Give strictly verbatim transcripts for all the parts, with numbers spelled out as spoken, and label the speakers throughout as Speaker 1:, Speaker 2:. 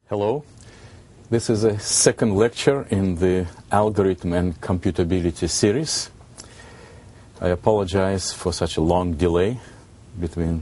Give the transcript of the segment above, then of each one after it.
Speaker 1: Hello. This is a second lecture in the Algorithm and Computability series. I apologize for such a long delay between,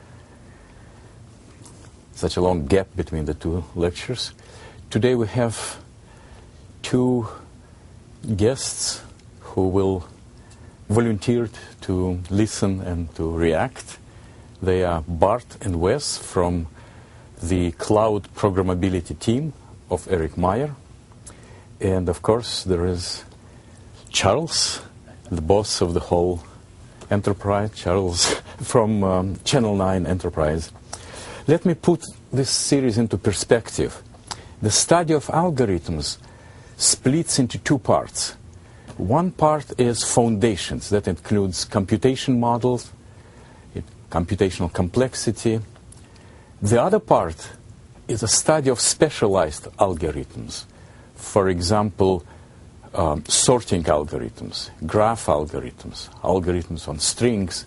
Speaker 1: such a long gap between the two lectures. Today we have two guests who will volunteer to listen and to react. They are Bart and Wes from the cloud programmability team of Eric Meyer. And of course there is Charles, the boss of the whole enterprise, Charles from um, Channel nine Enterprise. Let me put this series into perspective. The study of algorithms splits into two parts. One part is foundations. That includes computation models, it, computational complexity. The other part is a study of specialized algorithms. For example, um, sorting algorithms, graph algorithms, algorithms on strings.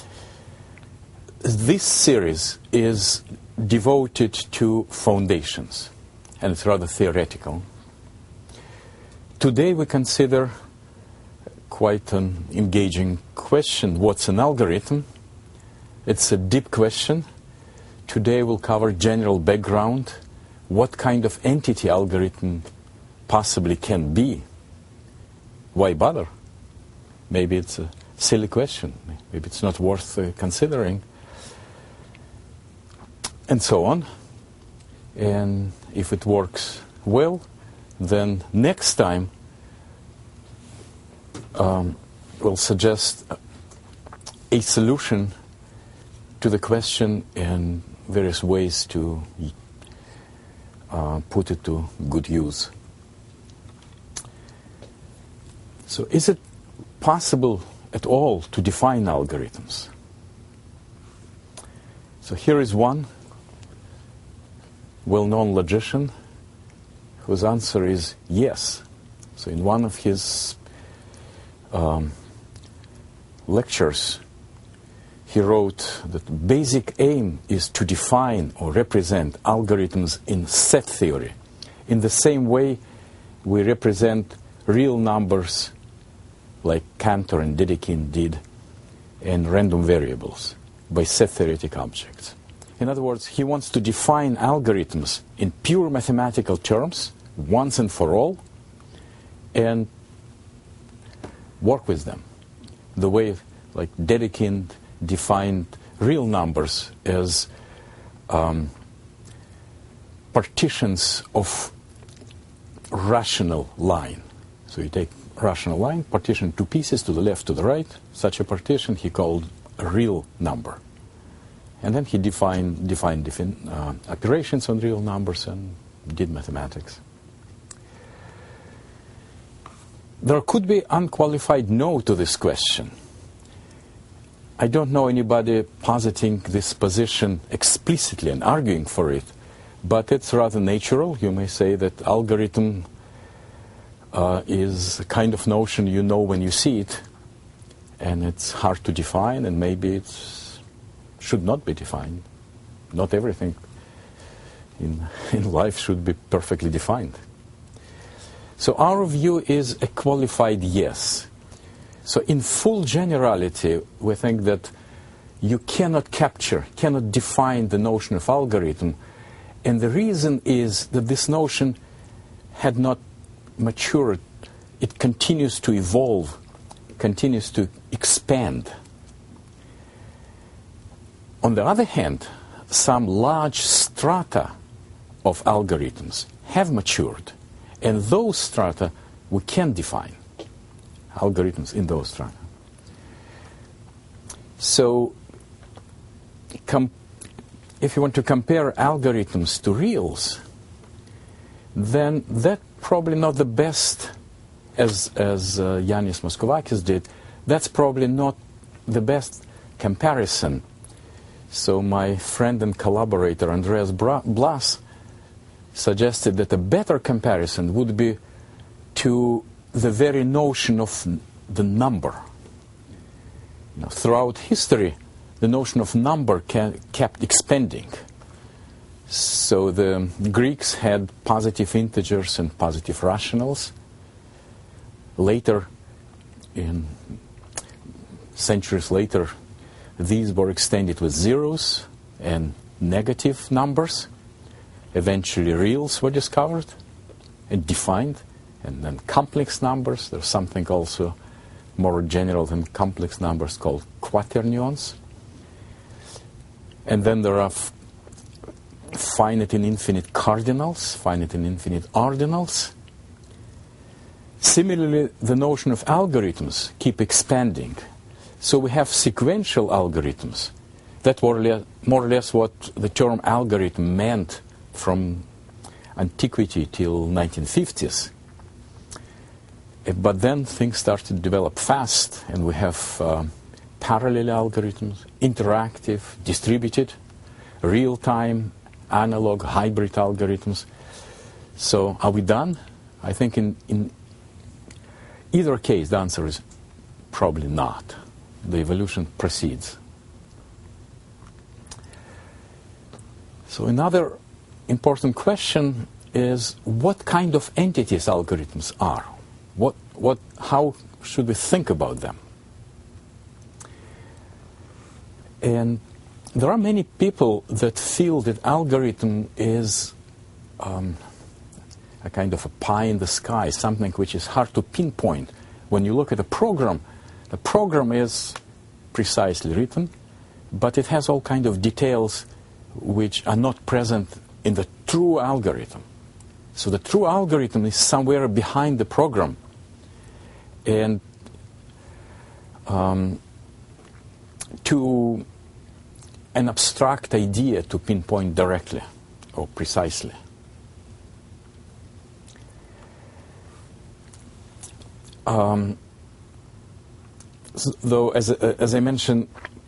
Speaker 1: This series is devoted to foundations, and it's rather theoretical. Today we consider quite an engaging question. What's an algorithm? It's a deep question. Today we'll cover general background, what kind of entity algorithm possibly can be. Why bother? Maybe it's a silly question. Maybe it's not worth uh, considering. And so on. And if it works well, then next time um, we'll suggest a solution to the question and various ways to uh, put it to good use. So is it possible at all to define algorithms? So here is one well-known logician whose answer is yes. So in one of his um, lectures, he wrote that the basic aim is to define or represent algorithms in set theory. In the same way we represent real numbers like Cantor and Dedekind did, and random variables by set theoretic objects. In other words, he wants to define algorithms in pure mathematical terms, once and for all, and work with them the way like Dedekind defined real numbers as um, partitions of rational line. So you take rational line, partition two pieces to the left, to the right. Such a partition he called a real number. And then he defined, defined defin, uh, operations on real numbers and did mathematics. There could be unqualified no to this question. I don't know anybody positing this position explicitly and arguing for it, but it's rather natural. You may say that algorithm uh, is a kind of notion you know when you see it, and it's hard to define, and maybe it should not be defined. Not everything in, in life should be perfectly defined. So our view is a qualified yes. So in full generality, we think that you cannot capture, cannot define the notion of algorithm. And the reason is that this notion had not matured. It continues to evolve, continues to expand. On the other hand, some large strata of algorithms have matured. And those strata we can define. Algorithms in those strata. So, com- if you want to compare algorithms to reals, then that's probably not the best, as, as uh, Yanis Moskovakis did, that's probably not the best comparison. So my friend and collaborator Andreas Bra- Blas suggested that a better comparison would be to the very notion of the number. You know, throughout history, the notion of number can, kept expanding. So the Greeks had positive integers and positive rationals. Later, in centuries later, these were extended with zeros and negative numbers. Eventually reals were discovered and defined, and then complex numbers. There's something also more general than complex numbers called quaternions. And then there are f- finite and infinite cardinals, finite and infinite ordinals. Similarly, the notion of algorithms keep expanding. So we have sequential algorithms. That were le- more or less what the term algorithm meant from antiquity till nineteen fifties. But then things started to develop fast, and we have uh, parallel algorithms, interactive, distributed, real-time, analog, hybrid algorithms. So are we done? I think in, in either case, the answer is probably not. The evolution proceeds. So another important question is what kind of entities algorithms are? What, what, how should we think about them? And there are many people that feel that algorithm is um, a kind of a pie in the sky, something which is hard to pinpoint. When you look at a program, the program is precisely written, but it has all kind of details which are not present in the true algorithm. So the true algorithm is somewhere behind the program. And um, to an abstract idea to pinpoint directly or precisely. Um, though, as, uh, as I mentioned,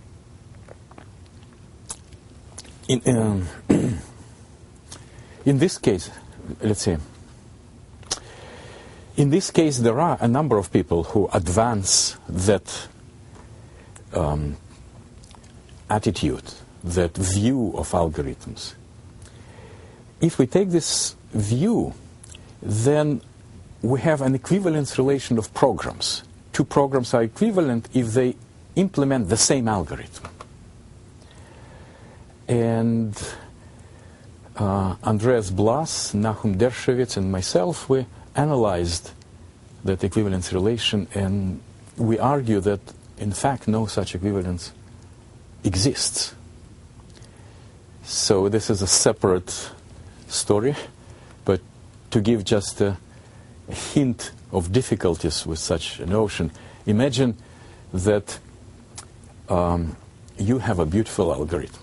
Speaker 1: in, um, in this case, let's say, in this case, there are a number of people who advance that um, attitude, that view of algorithms. If we take this view, then we have an equivalence relation of programs. Two programs are equivalent if they implement the same algorithm. And uh, Andreas Blas, Nahum Dershowitz, and myself, we analyzed that equivalence relation, and we argue that, in fact, no such equivalence exists. So this is a separate story, but to give just a hint of difficulties with such a notion, imagine that um, you have a beautiful algorithm.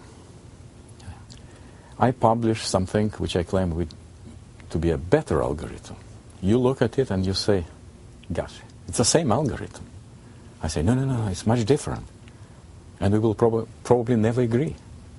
Speaker 1: I publish something which I claim would, to be a better algorithm. You look at it and you say, gosh, it's the same algorithm. I say, no, no, no, it's much different. And we will prob- probably never agree.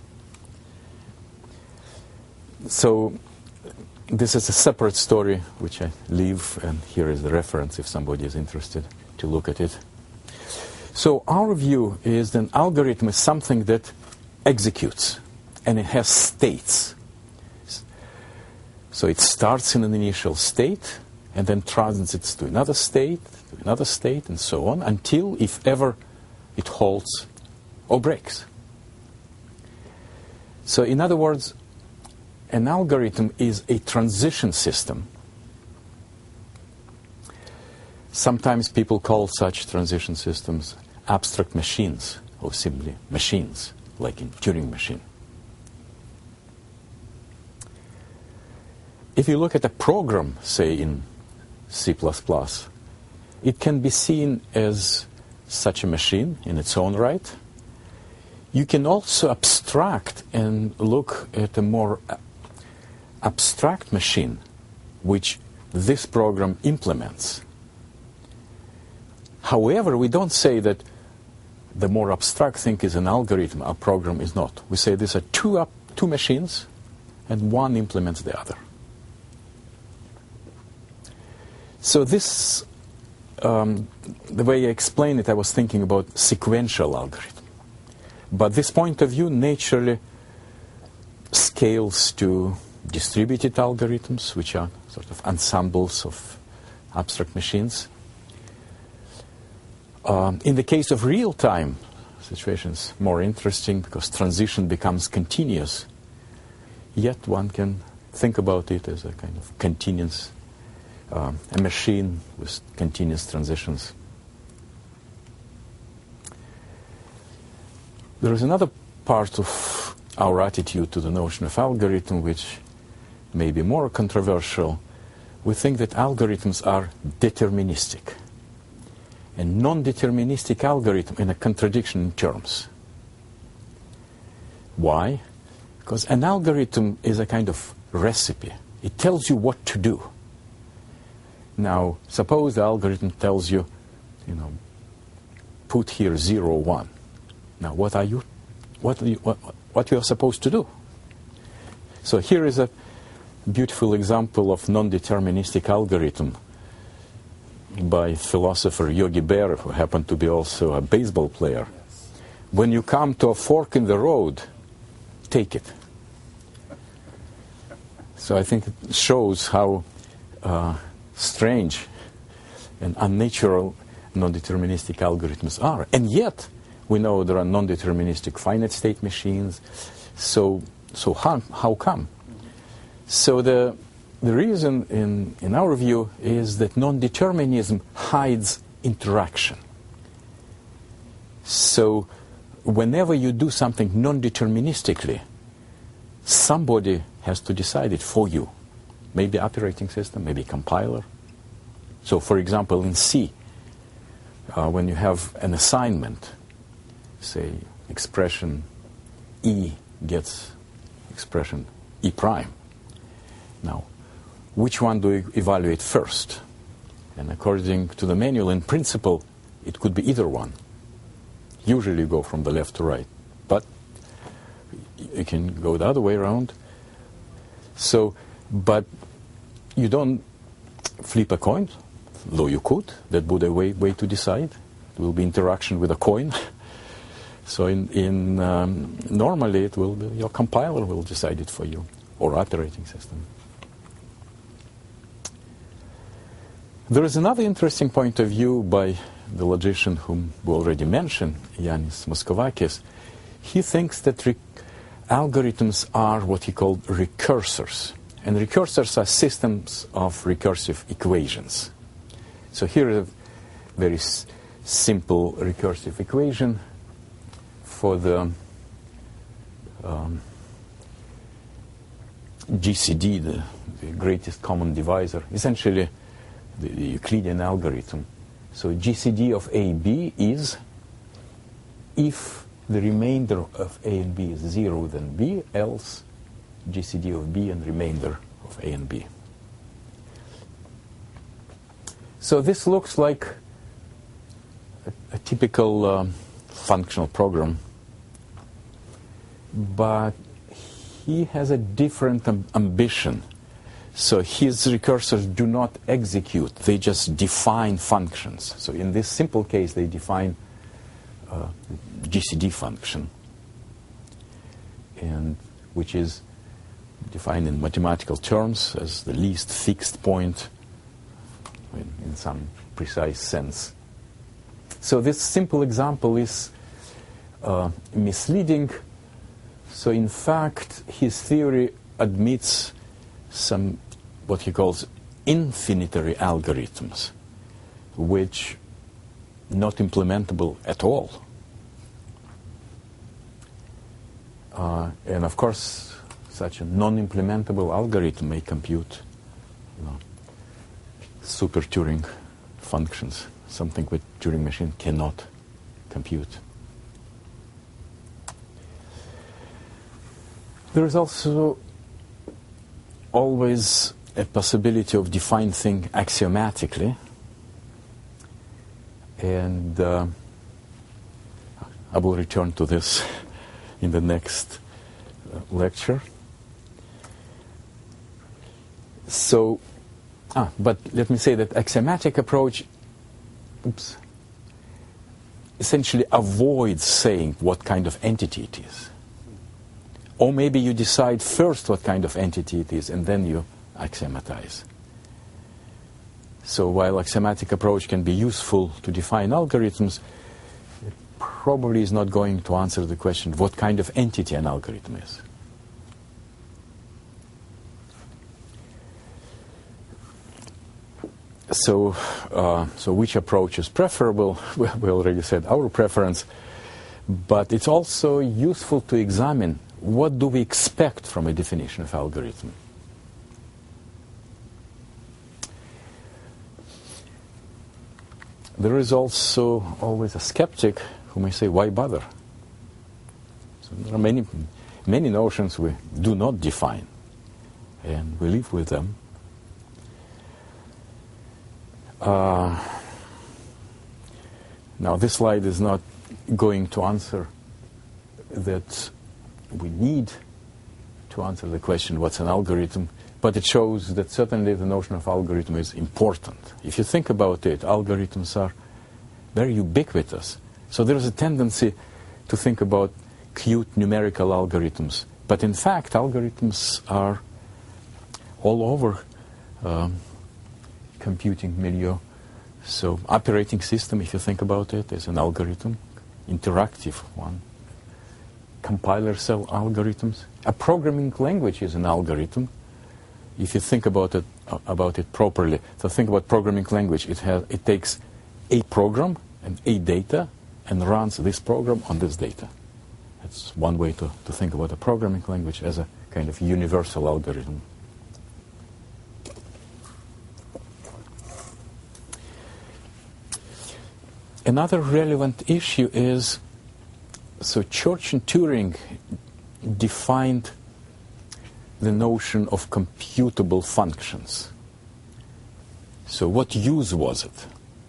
Speaker 1: So this is a separate story which I leave, and here is the reference if somebody is interested to look at it. So our view is that an algorithm is something that executes, and it has states. So it starts in an initial state, and then transits to another state, to another state, and so on, until, if ever, it halts or breaks. So in other words, an algorithm is a transition system. Sometimes people call such transition systems abstract machines, or simply machines, like in Turing machine. If you look at a program, say in C plus plus, it can be seen as such a machine in its own right. You can also abstract and look at a more abstract machine which this program implements. However, we don't say that the more abstract thing is an algorithm, a program is not. We say these are two, up, two machines, and one implements the other. So this, um, the way I explain it, I was thinking about sequential algorithm. But this point of view naturally scales scales to distributed algorithms, which are sort of ensembles of abstract machines. Um, in the case of real-time situations, more interesting because transition becomes continuous. Yet one can think about it as a kind of continuous, um, a machine with continuous transitions. There is another part of our attitude to the notion of algorithm which may be more controversial. We think that algorithms are deterministic. A non-deterministic algorithm in a contradiction in terms. Why? Because an algorithm is a kind of recipe. It tells you what to do. Now, suppose the algorithm tells you, you know, put here zero, one. Now, what are you, what are you, what, what you are supposed to do? So here is a beautiful example of non-deterministic algorithm by philosopher Yogi Berra, who happened to be also a baseball player. Yes. When you come to a fork in the road, take it. So I think it shows how uh, strange and unnatural non-deterministic algorithms are. And yet, we know there are non-deterministic finite state machines. So, so how, how come? So the, the reason, in, in our view, is that non-determinism hides interaction. So whenever you do something non-deterministically, somebody has to decide it for you. Maybe operating system, maybe compiler. So for example, in C, uh, when you have an assignment, say expression E gets expression E prime. Now, which one do you evaluate first? And according to the manual, in principle, it could be either one. Usually you go from the left to right, but you can go the other way around. So, but you don't flip a coin, though you could. That would be a way, way to decide. It will be interaction with a coin. So in, in um, normally it will be, your compiler will decide it for you, or operating system. There is another interesting point of view by the logician whom we already mentioned, Yanis Moskovakis. He thinks that re- algorithms are what he called recursors. And recursors are systems of recursive equations. So here is a very s- simple recursive equation for the um, G C D, the, the greatest common divisor, essentially the, the Euclidean algorithm. So G C D of A B is if the remainder of A and B is zero, then B, else G C D of B and remainder of A and B. So this looks like a, a typical um, functional program, but he has a different um, ambition. So his recursors do not execute, they just define functions. So in this simple case, they define uh, G C D function, and which is defined in mathematical terms as the least fixed point in, in some precise sense. So this simple example is uh, misleading. So in fact, his theory admits some what he calls infinitary algorithms, which not implementable at all. Uh, and of course, such a non-implementable algorithm may compute, you know, super Turing functions, something which Turing machine cannot compute. There is also always a possibility of defining things axiomatically, and uh, I will return to this in the next uh, lecture. So, ah, but let me say that axiomatic approach, oops, essentially avoids saying what kind of entity it is. Or maybe you decide first what kind of entity it is, and then you axiomatize. So while axiomatic approach can be useful to define algorithms, it probably is not going to answer the question what kind of entity an algorithm is. So, uh, so which approach is preferable? Well, we already said our preference, but it's also useful to examine what do we expect from a definition of algorithm. There is also always a skeptic who may say, why bother? So there are many, many notions we do not define, and we live with them. Uh, now, this slide is not going to answer that we need to answer the question, what's an algorithm? But it shows that certainly the notion of algorithm is important. If you think about it, algorithms are very ubiquitous. So there is a tendency to think about cute numerical algorithms. But in fact, algorithms are all over um, computing milieu. So operating system, if you think about it, is an algorithm, interactive one. Compiler cell algorithms. A programming language is an algorithm. If you think about it uh, about it properly, so think about programming language. It has it takes a program and a data and runs this program on this data. That's one way to, to think about a programming language as a kind of universal algorithm. Another relevant issue is, so Church and Turing defined the notion of computable functions. So what use was it?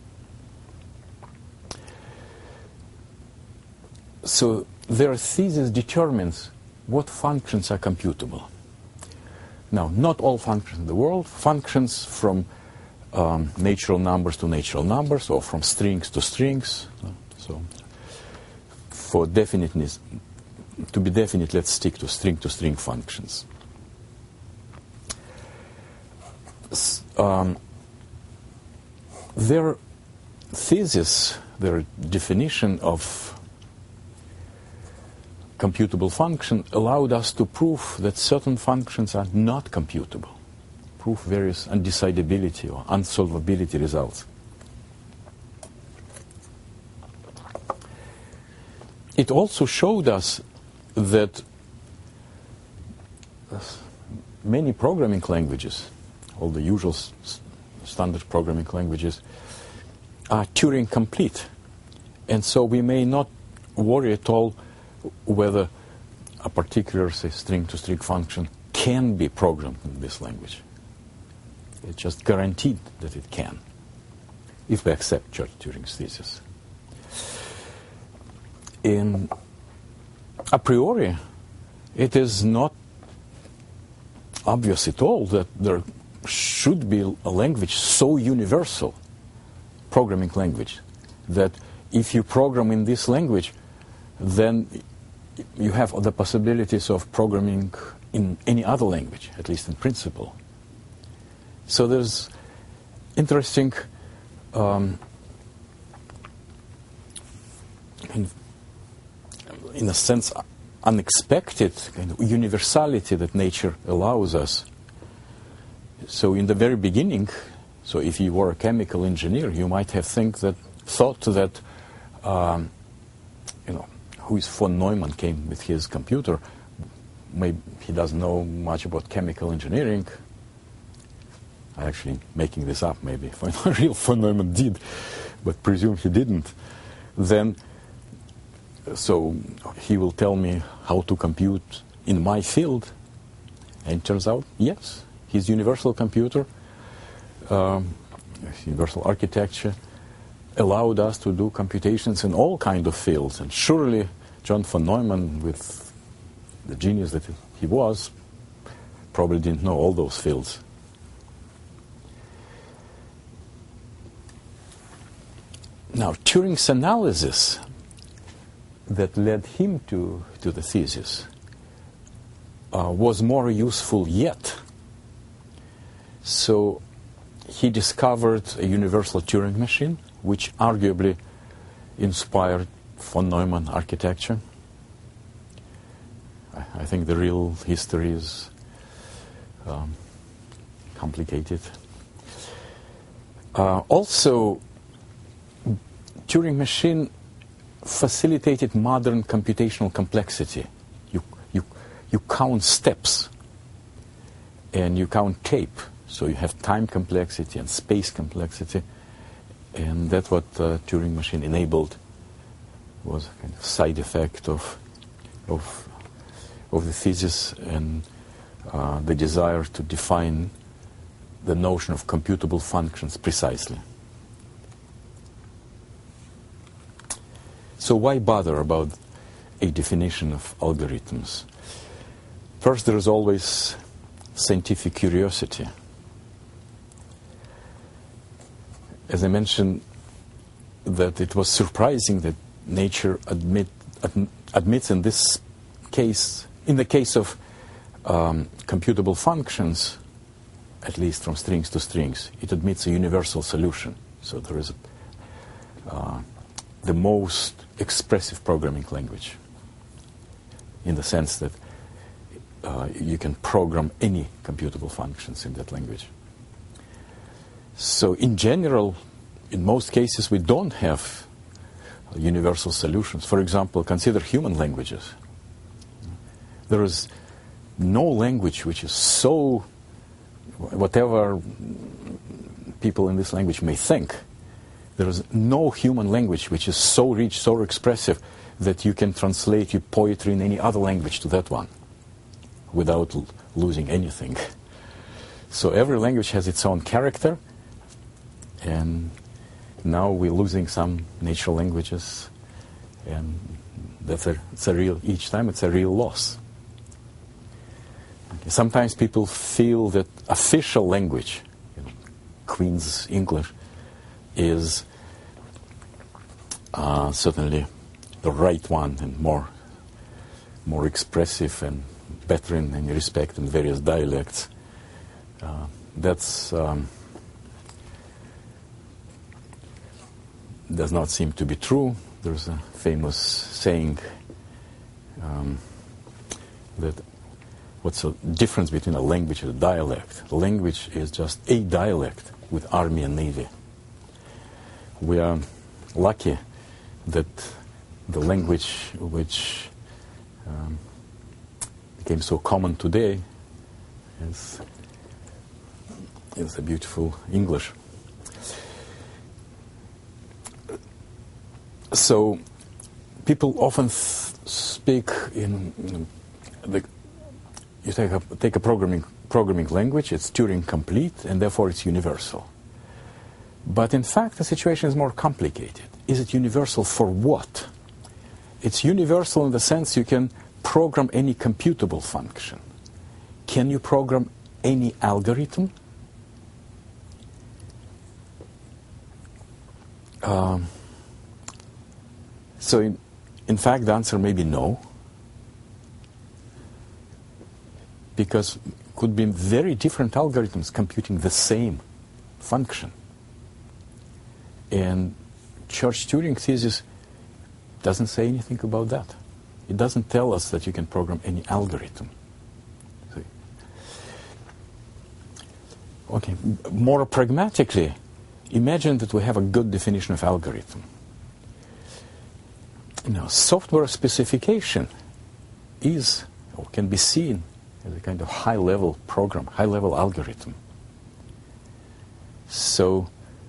Speaker 1: So their thesis determines what functions are computable. Now, not all functions in the world, functions from um, natural numbers to natural numbers, or from strings to strings. So for definiteness, to be definite, let's stick to string-to-string functions. Um, their thesis, their definition of computable function allowed us to prove that certain functions are not computable, prove various undecidability or unsolvability results. It also showed us that many programming languages, all the usual s- standard programming languages, are Turing complete. And so we may not worry at all whether a particular, say, string-to-string function can be programmed in this language. It's just guaranteed that it can, if we accept Church Turing's thesis. In a priori, it is not obvious at all that there should be a language so universal, programming language, that if you program in this language, then you have the possibilities of programming in any other language, at least in principle. So there's interesting um, in, in a sense unexpected kind of universality that nature allows us. So in the very beginning, so if you were a chemical engineer, you might have think that thought that um, you know, who is von Neumann came with his computer. Maybe he doesn't know much about chemical engineering. I'm actually making this up, maybe. Real von Neumann did, but presume he didn't. Then, so he will tell me how to compute in my field. And it turns out, yes, his universal computer, um, universal architecture, allowed us to do computations in all kinds of fields. And surely John von Neumann, with the genius that he was, probably didn't know all those fields. Now, Turing's analysis that led him to, to the thesis uh, was more useful yet. So he discovered a universal Turing machine, which arguably inspired von Neumann architecture. I, I think the real history is um, complicated. Uh, also, Turing machine facilitated modern computational complexity. You, you, you count steps and you count tape. So you have time complexity and space complexity. And that's what uh, Turing machine enabled, was a kind of side effect of, of, of the thesis and uh, the desire to define the notion of computable functions precisely. So why bother about a definition of algorithms? First, there is always scientific curiosity. As I mentioned, that it was surprising that nature admit, ad, admits in this case, in the case of um, computable functions, at least from strings to strings, it admits a universal solution. So there is a, uh, the most expressive programming language, in the sense that uh, you can program any computable functions in that language. So in general, in most cases, we don't have universal solutions. For example, consider human languages. There is no language which is so, whatever people in this language may think, there is no human language which is so rich, so expressive, that you can translate your poetry in any other language to that one without l- losing anything. So every language has its own character, and now we're losing some natural languages, and that's a, it's a real, each time it's a real loss. Okay. Sometimes people feel that official language, you know, Queen's English, is uh, certainly the right one and more more expressive and better in any respect in various dialects. Uh, that's um, does not seem to be true. There's a famous saying um, that what's the difference between a language and a dialect? A language is just a dialect with army and navy. We are lucky that the language which um, became so common today is, is the beautiful English. So people often th- speak in, in the, you take a, take a programming programming language, it's Turing complete, and therefore it's universal. But in fact, the situation is more complicated. Is it universal for what? It's universal in the sense you can program any computable function. Can you program any algorithm? Um, so in, in fact, the answer may be no. Because could be very different algorithms computing the same function. And Church-Turing thesis doesn't say anything about that. It doesn't tell us that you can program any algorithm. Okay, more pragmatically, imagine that we have a good definition of algorithm. Now, software specification is, or can be seen as a kind of high-level program, high-level algorithm. So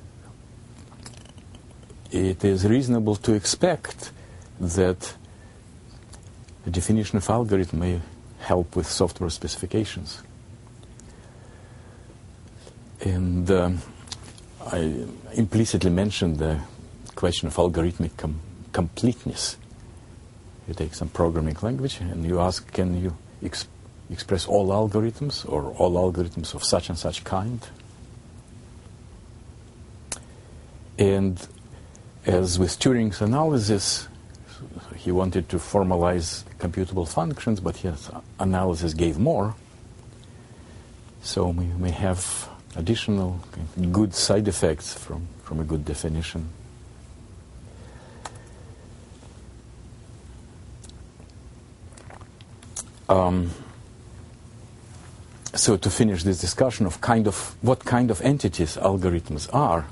Speaker 1: it is reasonable to expect that the definition of algorithm may help with software specifications. And um, I implicitly mentioned the question of algorithmic com- completeness. You take some programming language and you ask, can you ex- express all algorithms or all algorithms of such and such kind? And as with Turing's analysis, he wanted to formalize computable functions, but his analysis gave more. So we may have additional good side effects from, from a good definition. Um, so to finish this discussion of kind of what kind of entities algorithms are,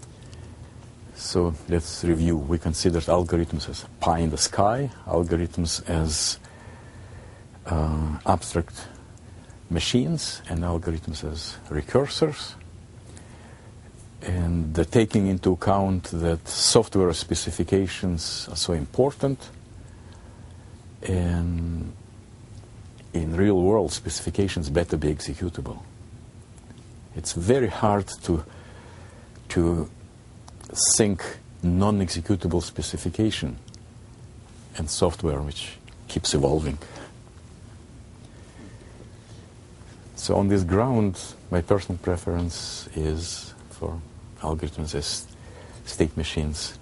Speaker 1: so let's review. We considered algorithms as pie in the sky, algorithms as uh, abstract machines, and algorithms as recursors. And uh, taking into account that software specifications are so important, and in real world specifications better be executable. It's very hard to to think non-executable specification and software which keeps evolving. So on this ground, my personal preference is for algorithms as state machines.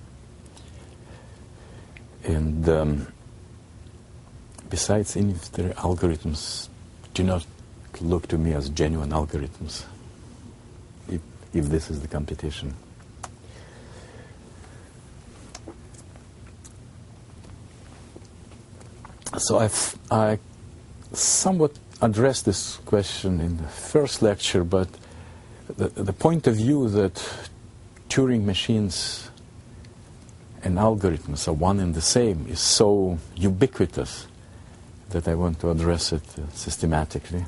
Speaker 1: And um, besides, if the algorithms do not look to me as genuine algorithms, if, if this is the computation. So I've I somewhat addressed this question in the first lecture, but the, the point of view that Turing machines and algorithms are one and the same is so ubiquitous that I want to address it uh, systematically.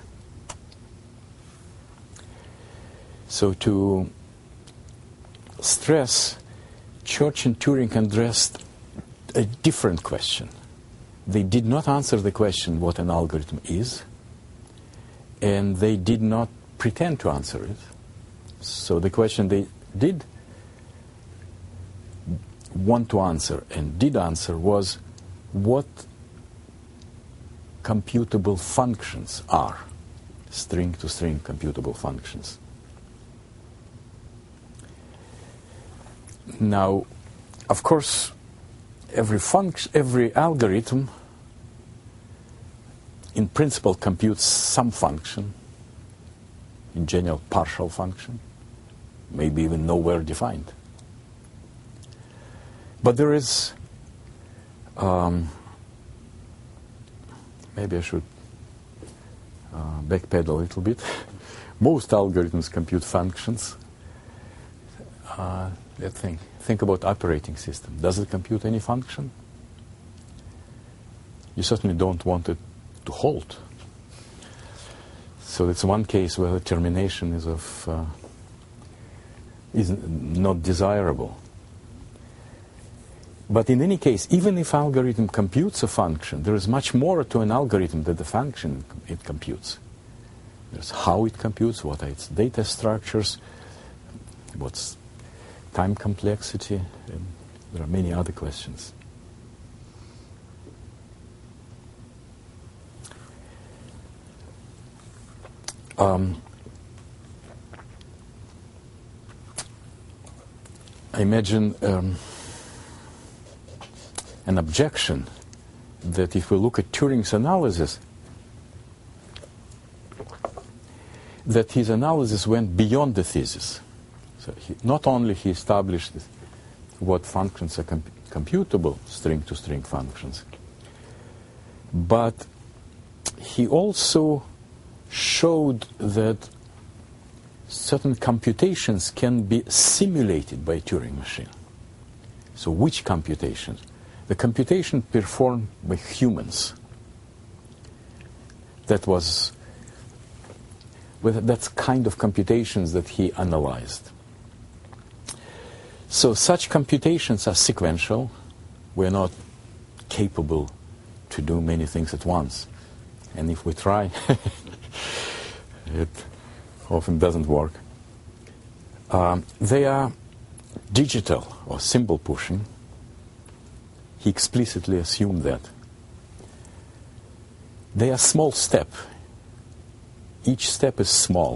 Speaker 1: So to stress, Church and Turing addressed a different question. They did not answer the question what an algorithm is, and they did not pretend to answer it. So the question they did want to answer and did answer was what computable functions are, string-to-string computable functions. Now, of course, every function, every algorithm, in principle, computes some function, in general, partial function, maybe even nowhere defined. But there is, um, maybe I should uh, backpedal a little bit. Most algorithms compute functions. Uh, let's think. Think about operating system. Does it compute any function? You certainly don't want it to halt. So it's one case where the termination is of uh, is not desirable. But in any case, even if algorithm computes a function, there is much more to an algorithm than the function it computes. There's how it computes, what are its data structures, what's time complexity, and there are many other questions. Um, I imagine um, an objection that if we look at Turing's analysis, that his analysis went beyond the thesis. So he, not only he established what functions are comp- computable, string-to-string functions, but he also showed that certain computations can be simulated by a Turing machine. So which computations? The computation performed by humans. That was, well, that's kind of computations that he analyzed. So such computations are sequential. We're not capable to do many things at once. And if we try, it often doesn't work. Um, they are digital or symbol pushing. He explicitly assumed that. They are small step. Each step is small.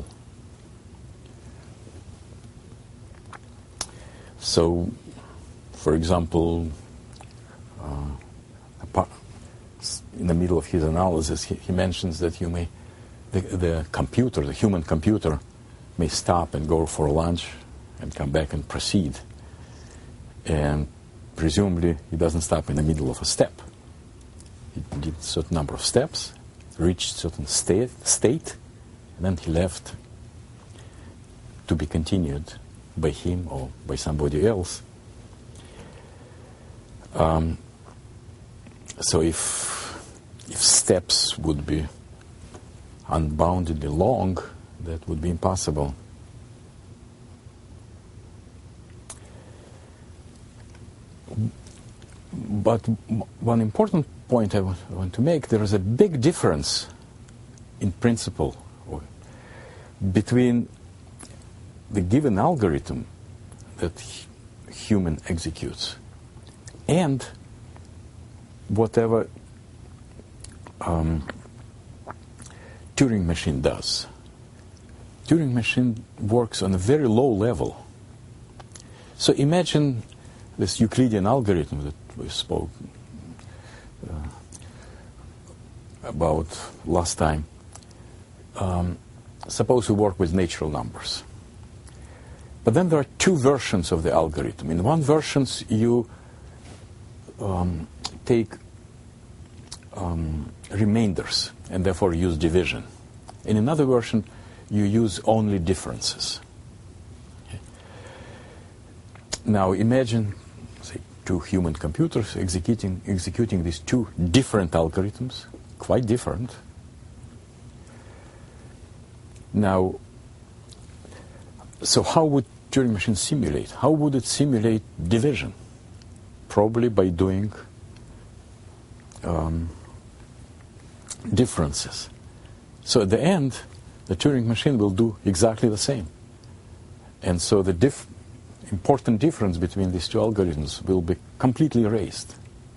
Speaker 1: So, for example, uh, a in the middle of his analysis, he, he mentions that you may, the, the computer, the human computer, may stop and go for lunch and come back and proceed. And presumably he doesn't stop in the middle of a step. He did a certain number of steps, reached a certain state, state, and then he left to be continued by him or by somebody else. Um, so if, if steps would be unboundedly long, that would be impossible. But one important point I want to make, there is a big difference in principle between the given algorithm that human executes and whatever um, Turing machine does. Turing machine works on a very low level. So imagine this Euclidean algorithm that we spoke uh, about last time. Um, suppose we work with natural numbers. But then there are two versions of the algorithm. In one version, you um, take um, remainders and therefore use division. In another version, you use only differences. Okay. Now imagine, say, two human computers executing, executing these two different algorithms, quite different. Now, so how would Turing machine simulate? How would it simulate division? Probably by doing um, differences. So at the end, the Turing machine will do exactly the same. And so the diff- important difference between these two algorithms will be completely erased.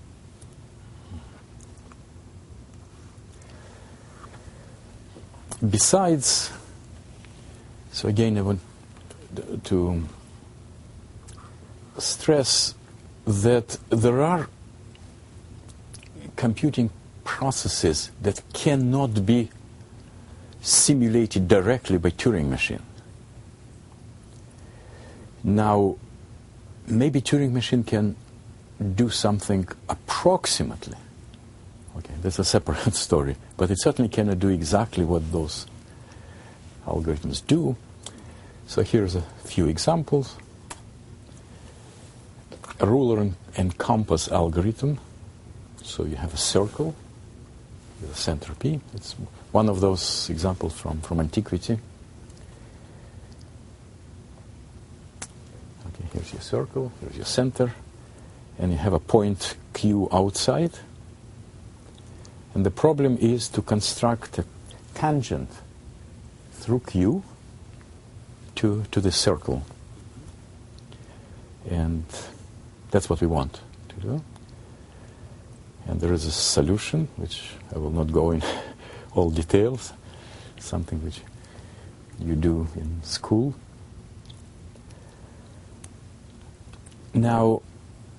Speaker 1: Besides, so again I want to stress that there are computing processes that cannot be simulated directly by Turing machine. Now, maybe Turing machine can do something approximately. Okay, that's a separate story, but it certainly cannot do exactly what those algorithms do. So here's a few examples. A ruler and, and compass algorithm. So you have a circle with a center P. It's one of those examples from, from antiquity. Okay, here's your circle, here's your center, and you have a point Q outside. And the problem is to construct a tangent through Q to, to the circle. And that's what we want to do. And there is a solution, which I will not go in all details, something which you do in school. Now,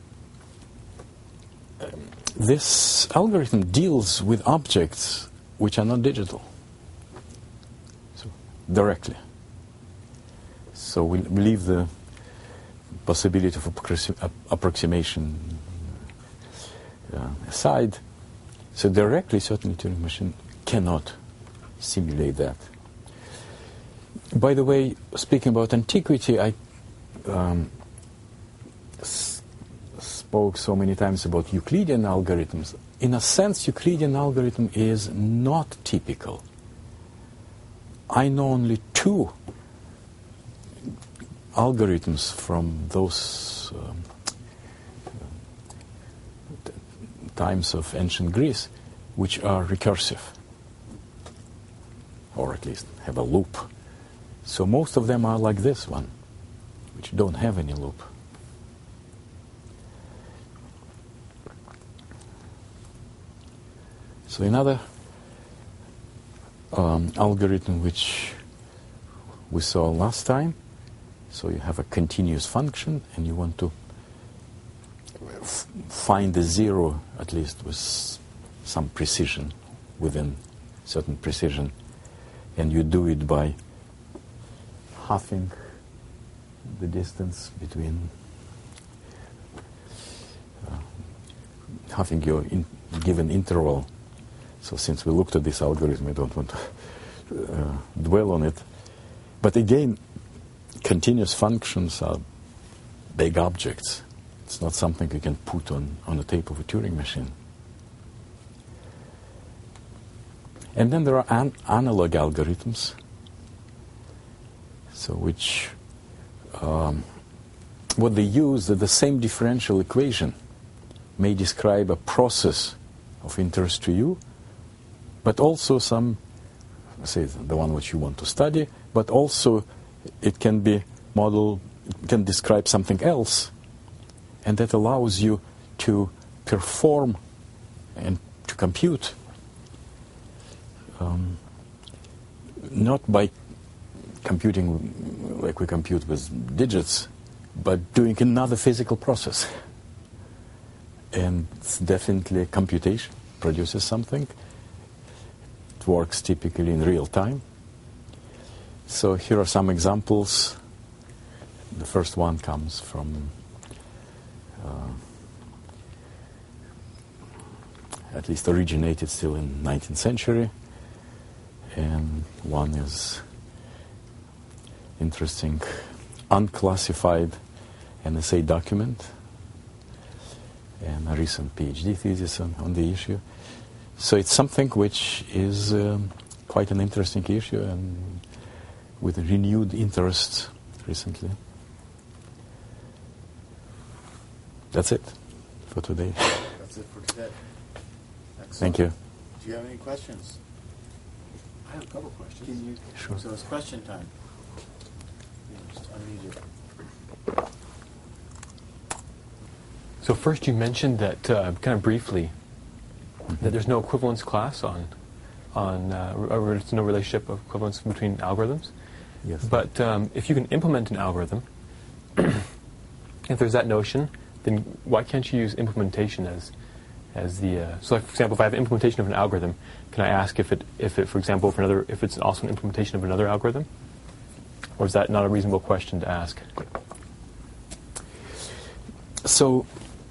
Speaker 1: um, this algorithm deals with objects which are not digital, so directly. So we leave the possibility of approximation uh, aside. So directly, certainly Turing machine cannot simulate that. By the way, speaking about antiquity, I um, s- spoke so many times about Euclidean algorithms. In a sense, Euclidean algorithm is not typical. I know only two algorithms from those um, t- times of ancient Greece which are recursive, or at least have a loop. So most of them are like this one, which don't have any loop. So another um, algorithm which we saw last time. So you have a continuous function, and you want to f- find the zero, at least with some precision, within certain precision, and you do it by halving the distance between, uh, halving your in given interval. So since we looked at this algorithm, I don't want to uh, dwell on it. But again, continuous functions are big objects. It's not something you can put on, on the tape of a Turing machine. And then there are an analog algorithms, so which, um, what they use, that the same differential equation may describe a process of interest to you, but also some, say, the one which you want to study, but also it can be model, it can describe something else, and that allows you to perform and to compute, um, not by computing like we compute with digits, but doing another physical process. And it's definitely computation produces something. It works typically in real time. So here are some examples. The first one comes from uh, at least originated still in nineteenth century, and one is interesting unclassified N S A document and a recent PhD thesis on, on the issue. So it's something which is um, quite an interesting issue and with a renewed interest recently. That's it for today.
Speaker 2: That's it for today. Excellent.
Speaker 1: Thank you.
Speaker 2: Do you have any questions?
Speaker 3: I have a couple questions.
Speaker 2: Can you?
Speaker 1: Sure.
Speaker 2: So it's question time. Yeah, just unmute you.
Speaker 3: So first you mentioned that, uh, kind of briefly, mm-hmm. that there's no equivalence class on, on uh, or there's no relationship of equivalence between algorithms.
Speaker 1: Yes.
Speaker 3: But um, if you can implement an algorithm, if there's that notion, then why can't you use implementation as as the uh, so like, for example, if I have implementation of an algorithm, can I ask if it if it for example for another if it's also an implementation of another algorithm, or is that not a reasonable question to ask?
Speaker 1: So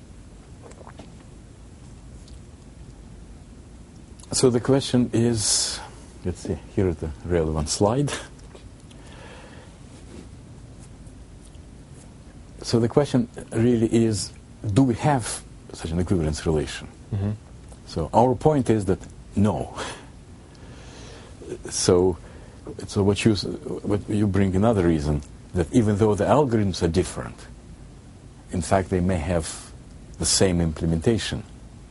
Speaker 1: so the question is, let's see, here is the relevant slide. So the question really is, do we have such an equivalence relation?
Speaker 3: Mm-hmm.
Speaker 1: So our point is that no. So, so what you what you bring another reason, that even though the algorithms are different, in fact they may have the same implementation.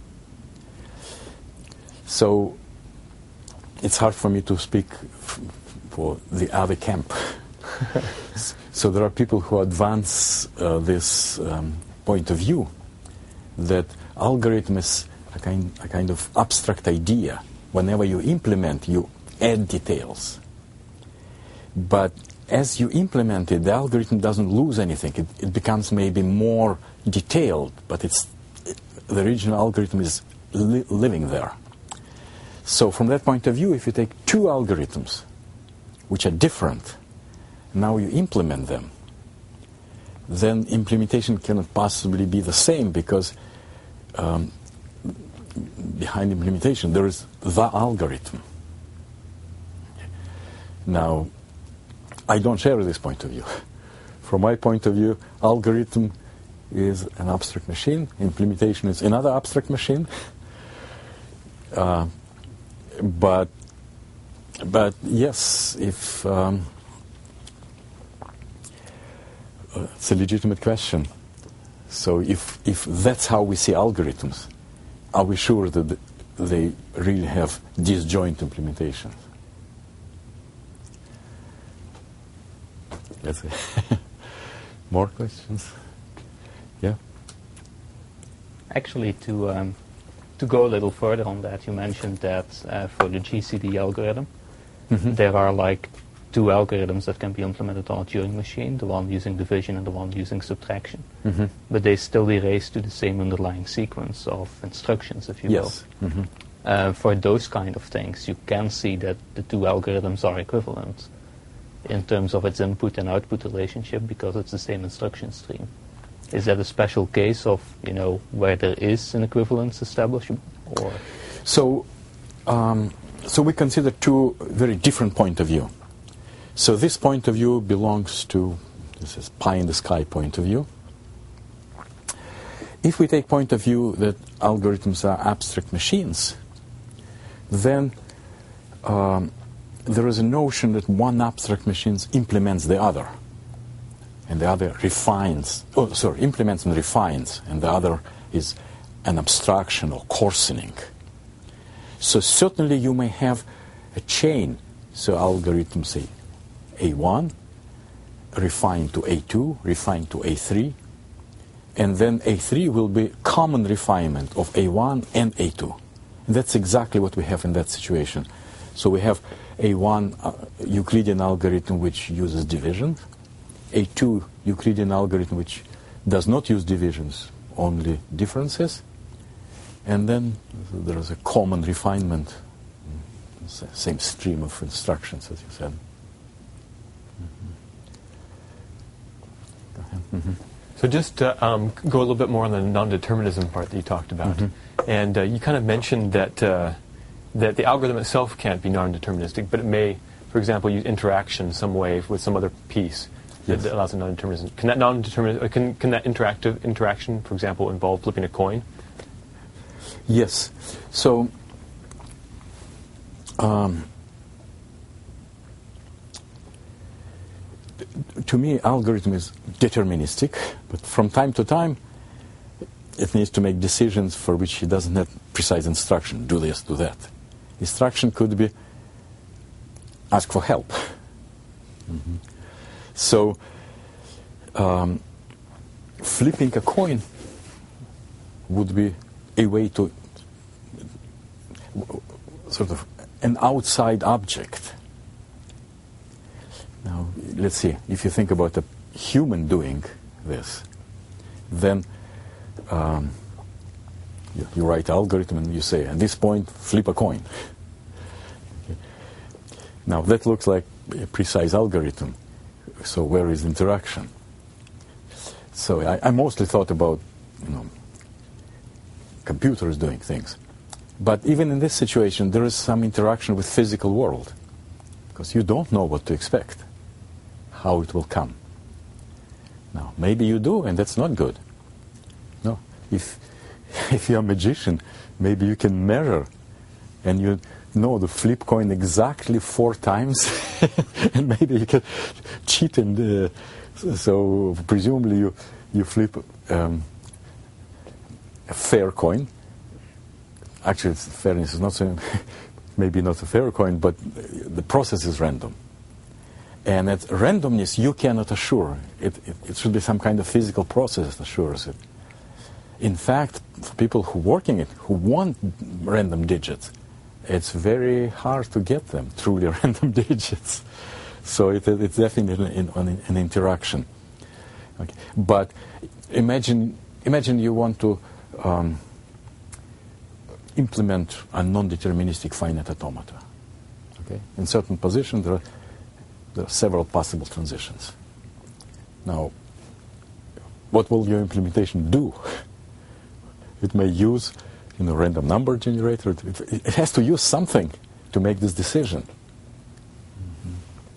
Speaker 1: So it's hard for me to speak f for the other camp. So there are people who advance uh, this um, point of view that algorithm is a kind, a kind of abstract idea. Whenever you implement, you add details. But as you implement it, the algorithm doesn't lose anything. It, it becomes maybe more detailed, but it's, it, the original algorithm is li living there. So from that point of view, if you take two algorithms, which are different, now you implement them, then implementation cannot possibly be the same, because um, behind implementation there is the algorithm. Now, I don't share this point of view. From my point of view, algorithm is an abstract machine, implementation is another abstract machine. Uh, but, but yes, if um, Uh, it's a legitimate question. So if, if that's how we see algorithms, are we sure that they really have disjoint implementations? That's it. More questions? Yeah?
Speaker 4: Actually, to, um, to go a little further on that, you mentioned that uh, for the G C D algorithm, mm-hmm. there are like two algorithms that can be implemented on a Turing machine, the one using division and the one using subtraction. Mm-hmm. But they still erase to the same underlying sequence of instructions, if you
Speaker 1: yes.
Speaker 4: will.
Speaker 1: Mm-hmm.
Speaker 4: uh, for those kind of things, you can see that the two algorithms are equivalent in terms of its input and output relationship because it's the same instruction stream. Is that a special case of, you know, where there is an equivalence establishable? Or
Speaker 1: So, um, so we consider two very different point of view. So this point of view belongs to, this is pie in the sky point of view. If we take point of view that algorithms are abstract machines, then um, there is a notion that one abstract machine implements the other, and the other refines, oh, sorry, implements and refines, and the other is an abstraction or coarsening. So certainly you may have a chain, so algorithm say A one, refined to A two, refined to A three, and then A three will be common refinement of A one and A two. And that's exactly what we have in that situation. So we have A one uh, Euclidean algorithm which uses division, A two Euclidean algorithm which does not use divisions, only differences, and then there is a common refinement, same stream of instructions as you said. Mm-hmm. Mm-hmm.
Speaker 3: So just to um, go a little bit more on the non-determinism part that you talked about, mm-hmm. and uh, you kind of mentioned that uh, that the algorithm itself can't be non-deterministic, but it may, for example, use interaction some way with some other piece
Speaker 1: yes.
Speaker 3: that allows a non-determinism. Can that non-determinism, can can that interactive interaction, for example, involve flipping a coin?
Speaker 1: Yes. So. Um, To me, algorithm is deterministic, but from time to time, it needs to make decisions for which it doesn't have precise instruction. Do this, do that. Instruction could be ask for help. Mm-hmm. So, um, flipping a coin would be a way to sort of an outside object. Now, let's see, if you think about a human doing this, then um, you, you write algorithm and you say, at this point, flip a coin. Okay. Now, that looks like a precise algorithm. So where is interaction? So I, I mostly thought about, you know, computers doing things. But even in this situation, there is some interaction with physical world, because you don't know what to expect, how it will come. Now, maybe you do, and that's not good. No, if if you're a magician, maybe you can measure, and you know the flip coin exactly four times, and maybe you can cheat. And uh, so presumably you you flip um, a fair coin. Actually, fairness is not so. Maybe not a fair coin, but the process is random. And that randomness you cannot assure. It, it, it should be some kind of physical process that assures it. In fact, for people who are working it, who want random digits, it's very hard to get them, truly random digits. So it, it's definitely an, an, an interaction. Okay. But imagine, imagine you want to um, implement a non-deterministic finite automata. Okay? In certain positions, there are, there are several possible transitions. Now, what will your implementation do? It may use, you know, random number generator. It, it, it has to use something to make this decision. Mm-hmm.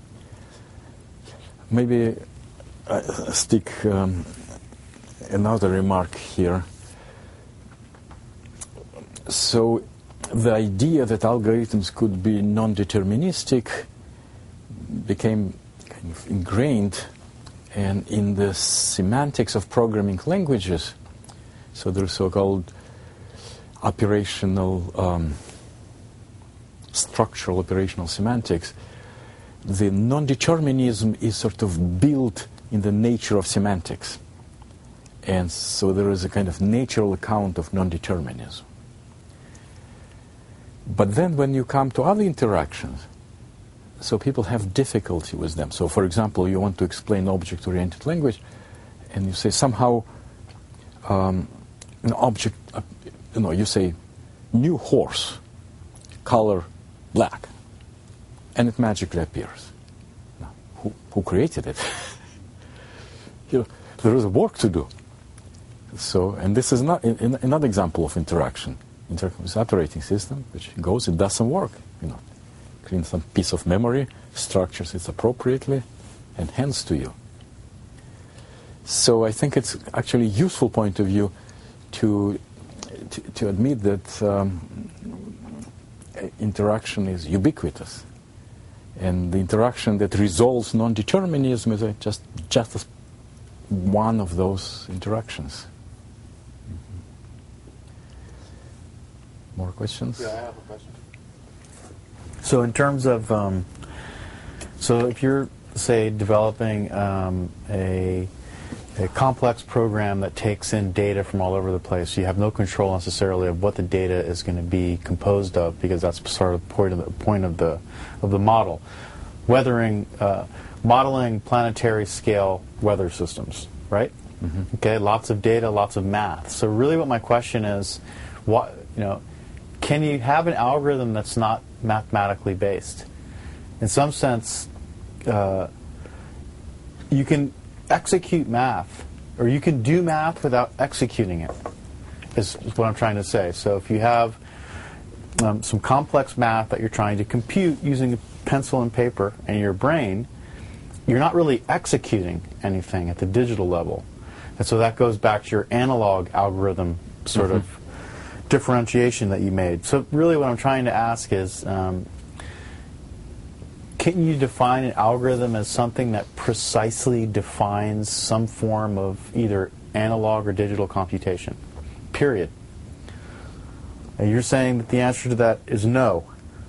Speaker 1: Maybe I stick um, another remark here. So the idea that algorithms could be non-deterministic became kind of ingrained and in the semantics of programming languages. So there's so-called operational, um, structural operational semantics. The non-determinism is sort of built in the nature of semantics. And so there is a kind of natural account of non-determinism. But then when you come to other interactions, so people have difficulty with them. So for example, you want to explain object-oriented language, and you say somehow um, an object, uh, you know, you say new horse, color black, and it magically appears. Now, who, who created it? You know, there is work to do. So, and this is not in, in, another example of interaction. Interaction with operating system, which goes, it does some work. You know, cleans some piece of memory, structures it appropriately, and hands to you. So I think it's actually a useful point of view to to, to admit that um, interaction is ubiquitous, and the interaction that resolves non-determinism is a just just as one of those interactions. Mm-hmm. More questions?
Speaker 2: Yeah, I have a question.
Speaker 5: So in terms of, um, so if you're, say, developing um, a, a complex program that takes in data from all over the place, you have no control necessarily of what the data is going to be composed of, because that's sort of the point of the, point of the, of the model. Weathering, uh, modeling planetary scale weather systems, right? Mm-hmm. Okay, lots of data, lots of math. So really what my question is, what, you know, can you have an algorithm that's not mathematically based? In some sense, uh, you can execute math, or you can do math without executing it, is what I'm trying to say. So if you have um, some complex math that you're trying to compute using a pencil and paper and your brain, you're not really executing anything at the digital level. And so that goes back to your analog algorithm sort mm-hmm. of differentiation that you made. So really what I'm trying to ask is, um, can you define an algorithm as something that precisely defines some form of either analog or digital computation? Period. And you're saying that the answer to that is no.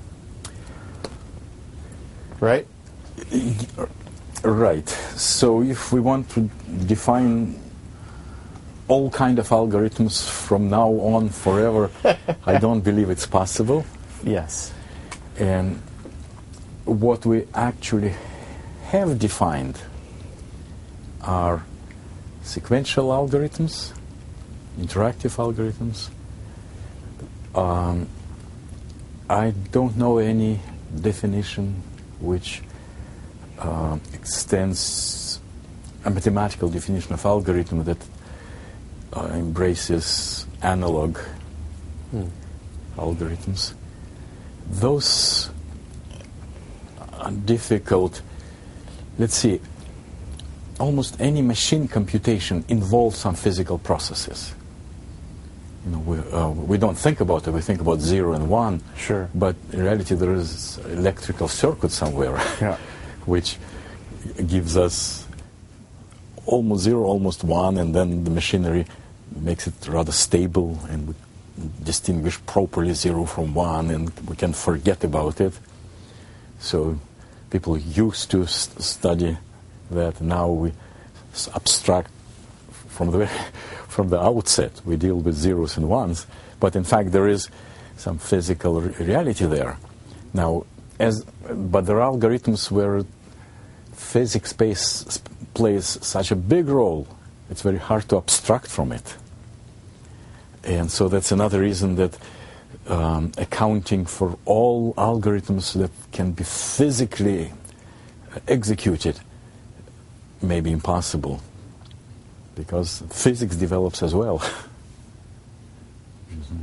Speaker 5: Right?
Speaker 1: Right. So if we want to define all kind of algorithms from now on forever, I don't believe it's possible.
Speaker 5: Yes.
Speaker 1: And what we actually have defined are sequential algorithms, interactive algorithms. Um, I don't know any definition which uh, extends a mathematical definition of algorithm that uh, embraces analog hmm. algorithms. Those are difficult. Let's see, almost any machine computation involves some physical processes. You know, we, uh, we don't think about it, we think about zero and one.
Speaker 5: Sure.
Speaker 1: But in reality there is electrical circuit somewhere
Speaker 5: yeah.
Speaker 1: which gives us almost zero, almost one, and then the machinery makes it rather stable, and we distinguish properly zero from one, and we can forget about it. So people used to st- study that. Now we s- abstract from the from the outset. We deal with zeros and ones, but in fact there is some physical re- reality there. Now, as but there are algorithms where physics space plays such a big role, it's very hard to abstract from it. And so that's another reason that um, accounting for all algorithms that can be physically executed may be impossible, because physics develops as well. mm-hmm.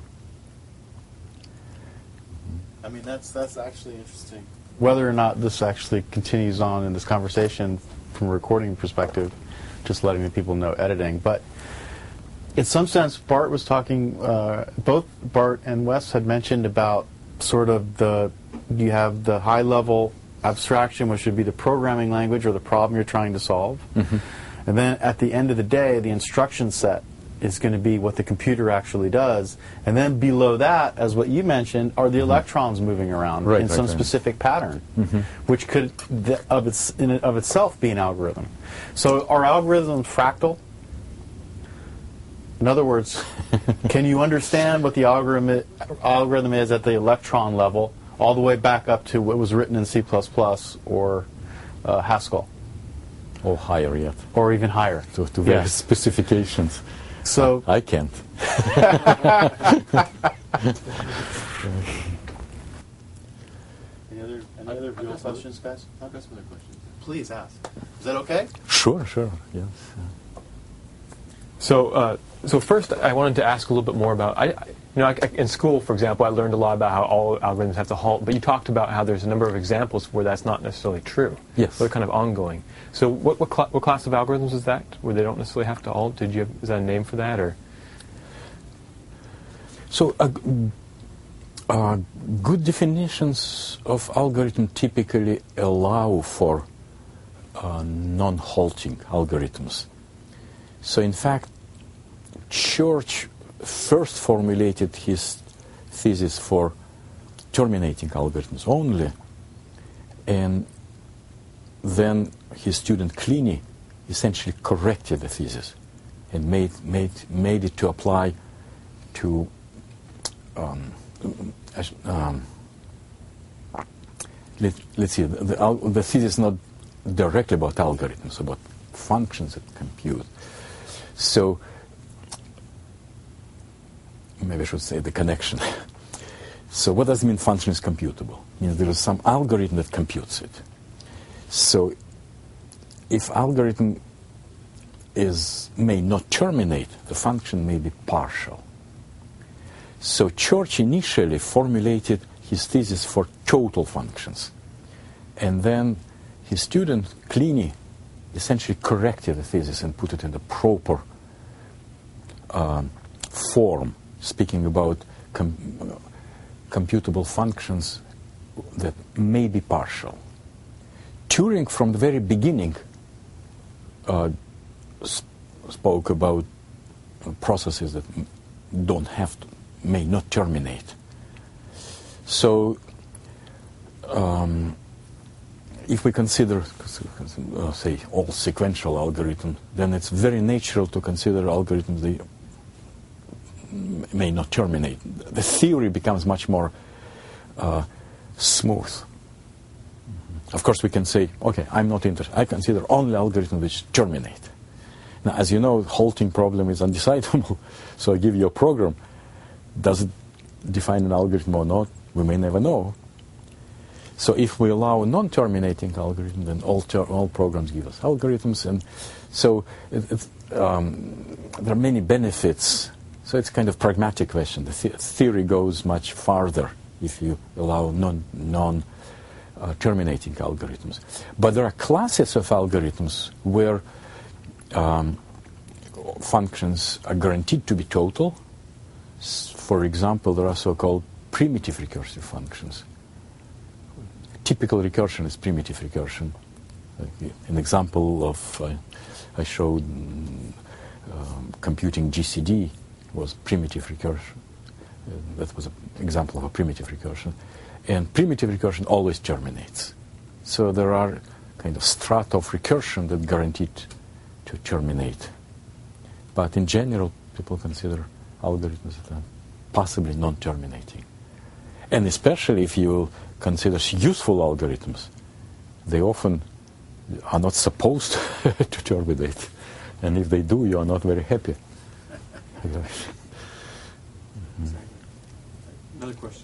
Speaker 2: I mean, that's that's actually interesting.
Speaker 5: Whether or not this actually continues on in this conversation from a recording perspective, just letting the people know editing. But in some sense, Bart was talking, uh, both Bart and Wes had mentioned about sort of the, you have the high-level abstraction, which would be the programming language or the problem you're trying to solve. Mm-hmm. And then at the end of the day, the instruction set is going to be what the computer actually does. And then below that, as what you mentioned, are the mm-hmm. electrons moving around
Speaker 1: right,
Speaker 5: in
Speaker 1: right,
Speaker 5: some
Speaker 1: right.
Speaker 5: specific pattern,
Speaker 1: mm-hmm.
Speaker 5: which could th- of, its, in of itself be an algorithm. So are algorithms fractal? In other words, can you understand what the algorithm, algorithm is at the electron level all the way back up to what was written in C plus plus or uh, Haskell?
Speaker 1: Or higher yet.
Speaker 5: Or even higher.
Speaker 1: To, to various
Speaker 5: yes.
Speaker 1: specifications.
Speaker 5: So
Speaker 1: I can't.
Speaker 2: Any other
Speaker 6: I've got
Speaker 2: real
Speaker 6: some-
Speaker 2: questions, guys?
Speaker 6: I've got some other questions.
Speaker 2: Please ask. Is that okay?
Speaker 1: Sure, sure, yes.
Speaker 3: So, uh, so first, I wanted to ask a little bit more about. I, I- you know, I, I- in school, for example, I learned a lot about how all algorithms have to halt. But you talked about how there's a number of examples where that's not necessarily true.
Speaker 1: Yes.
Speaker 3: They're kind of ongoing. So, what what, cl- what class of algorithms is that? Where they don't necessarily have to halt? Did you have, is that a name for that, or?
Speaker 1: So, uh, uh, good definitions of algorithm typically allow for uh, non-halting algorithms. So, in fact, Church first formulated his thesis for terminating algorithms only, and then his student Kleene essentially corrected the thesis and made made made it to apply to um, um, let, let's see the, the, al- the thesis is not directly about algorithms, about functions that compute. So maybe I should say the connection. So what does it mean function is computable? It means there is some algorithm that computes it. So if algorithm is may not terminate, the function may be partial. So Church initially formulated his thesis for total functions. And then his student Kleene essentially corrected the thesis and put it in the proper um, form, speaking about com- computable functions that may be partial. Turing, from the very beginning, uh, sp- spoke about uh, processes that m- don't have to, may not terminate. So, um, if we consider, uh, say, all sequential algorithms, then it's very natural to consider algorithms they may not terminate. The theory becomes much more uh, smooth. Mm-hmm. Of course, we can say, okay, I'm not interested. I consider only algorithms which terminate. Now, as you know, halting problem is undecidable. So I give you a program. Does it define an algorithm or not? We may never know. So if we allow a non-terminating algorithm, then all, ter- all programs give us algorithms. And so it, it, um, there are many benefits. So it's kind of pragmatic question. The, the- theory goes much farther if you allow non, non uh, terminating algorithms. But there are classes of algorithms where um, functions are guaranteed to be total. S- For example, there are so-called primitive recursive functions. Typical recursion is primitive recursion. Uh, An example of, uh, I showed mm, um, computing G C D was primitive recursion. Uh, that was an example of a primitive recursion. And primitive recursion always terminates. So there are kind of strata of recursion that guaranteed to terminate. But in general, people consider algorithms that are possibly non-terminating. And especially if you consider useful algorithms, they often are not supposed to terminate. And if they do, you are not very happy.
Speaker 6: Another question.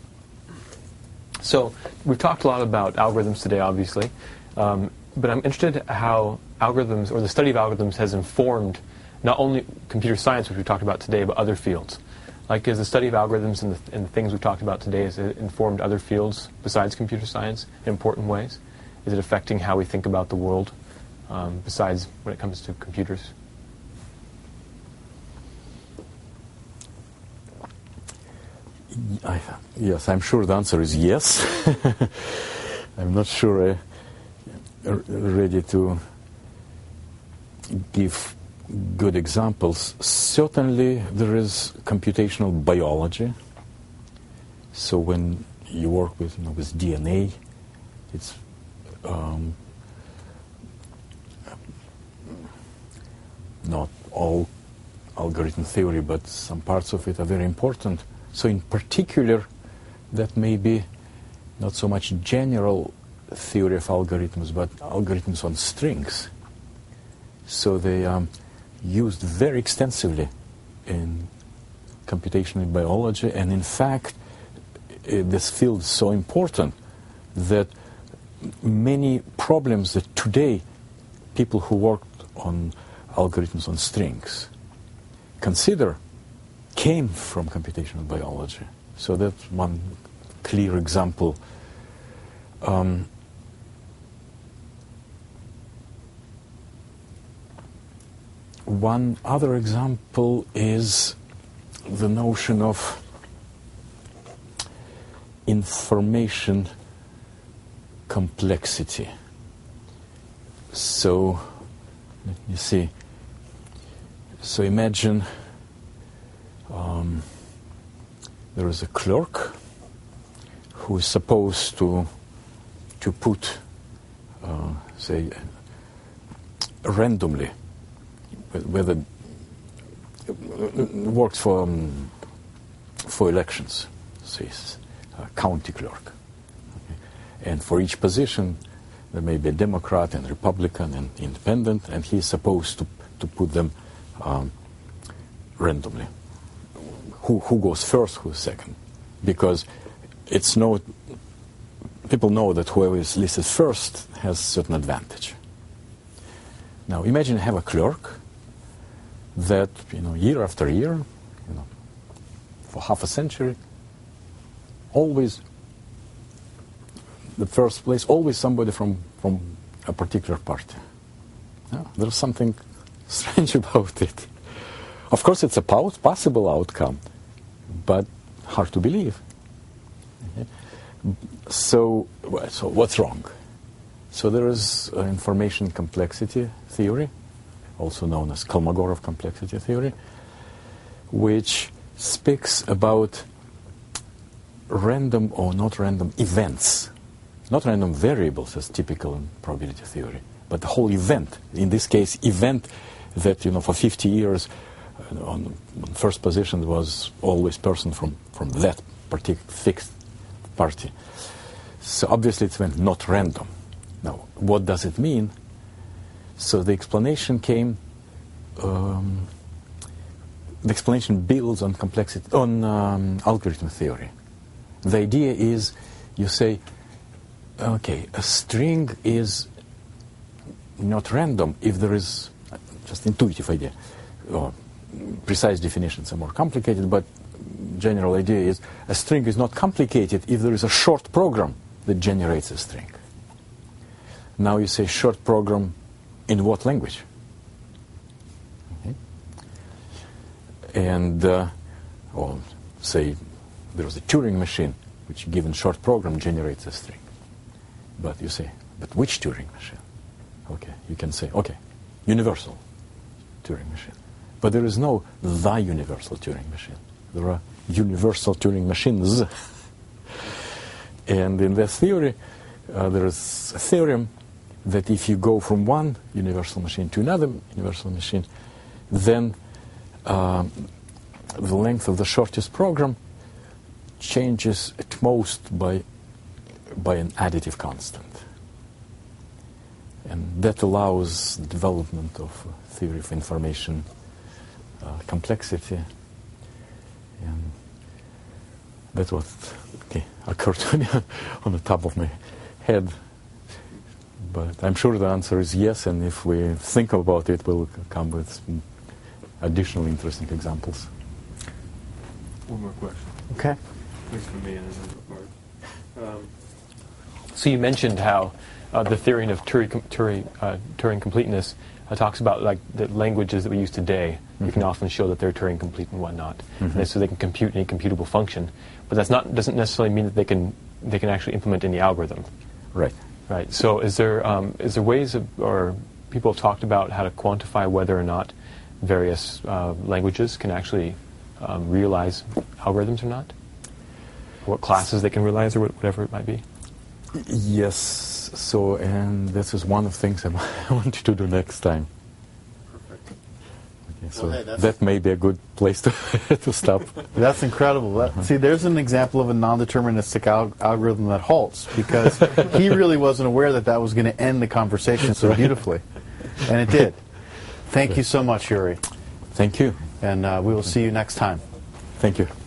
Speaker 3: So we've talked a lot about algorithms today, obviously, um, but I'm interested how algorithms, or the study of algorithms, has informed not only computer science, which we talked about today, but other fields. Like, is the study of algorithms and the, and the things we've talked about today, has it informed other fields besides computer science in important ways? Is it affecting how we think about the world, um, besides when it comes to computers?
Speaker 1: I, yes, I'm sure the answer is yes. I'm not sure I'm ready to give good examples. Certainly, there is computational biology. So when you work with, you know, with D N A, it's um, not all algorithm theory, but some parts of it are very important. So in particular, that may be not so much general theory of algorithms, but algorithms on strings. So they um, used very extensively in computational biology, and in fact, uh, this field is so important that many problems that today people who worked on algorithms on strings consider came from computational biology. So that's one clear example. Um, one other example is the notion of information complexity. So, let me see. So imagine um, there is a clerk who is supposed to to put, uh, say, randomly, whether it works for um, for elections, say, a county clerk, okay. And for each position there may be a Democrat and Republican and Independent, and he is supposed to to put them um, randomly. Who who goes first, who's second? Because it's no. People know that whoever is listed first has certain advantage. Now imagine you have a clerk that, you know, year after year, you know, for half a century, always the first place, always somebody from, from a particular party. Yeah, there's something strange about it. Of course, it's a possible outcome, but hard to believe. Okay. So, so what's wrong? So there is uh, information complexity theory, also known as Kolmogorov complexity theory, which speaks about random or not random events, not random variables as typical in probability theory, but the whole event. In this case, event that, you know, for fifty years uh, on, on first position was always person from, from that particular fixed party. So obviously it's when not random. Now, what does it mean? So the explanation came, um, the explanation builds on complexity, on um, algorithm theory. The idea is, you say, okay, a string is not random if there is, just intuitive idea, or precise definitions are more complicated, but general idea is a string is not complicated if there is a short program that generates a string. Now you say short program in what language? Okay. And, uh, or say there is a Turing machine which given short program generates a string. But you say, but which Turing machine? Okay, you can say, okay, universal Turing machine. But there is no the universal Turing machine. There are universal Turing machines. And in this theory, uh, there is a theorem that if you go from one universal machine to another universal machine, then uh, the length of the shortest program changes at most by, by an additive constant. And that allows the development of a theory of information uh, complexity. And that's what okay, occurred to me on the top of my head. But I'm sure the answer is yes, and if we think about it, we'll come with some additional interesting examples.
Speaker 3: One more question.
Speaker 5: Okay.
Speaker 3: Thanks for me and then um, So you mentioned how uh, the theory of Turing, Turing, uh, Turing completeness uh, talks about like the languages that we use today. Mm-hmm. You can often show that they're Turing complete and whatnot, mm-hmm. and so they can compute any computable function. But that's not doesn't necessarily mean that they can they can actually implement any algorithm.
Speaker 1: Right.
Speaker 3: Right. So is there um, is there ways of, or people have talked about how to quantify whether or not various uh, languages can actually um, realize algorithms or not? What classes they can realize or whatever it might be?
Speaker 1: Yes. So, and this is one of the things I want you to do next time.
Speaker 2: Perfect.
Speaker 1: Okay, so
Speaker 2: Well, hey, that's-
Speaker 1: that may be a good place to to stop.
Speaker 5: That's incredible. That, see, there's an example of a non-deterministic al- algorithm that halts, because he really wasn't aware that that was going to end the conversation so beautifully. And it did. Thank you so much, Yuri.
Speaker 1: Thank you.
Speaker 5: And uh, we will see you next time.
Speaker 1: Thank you.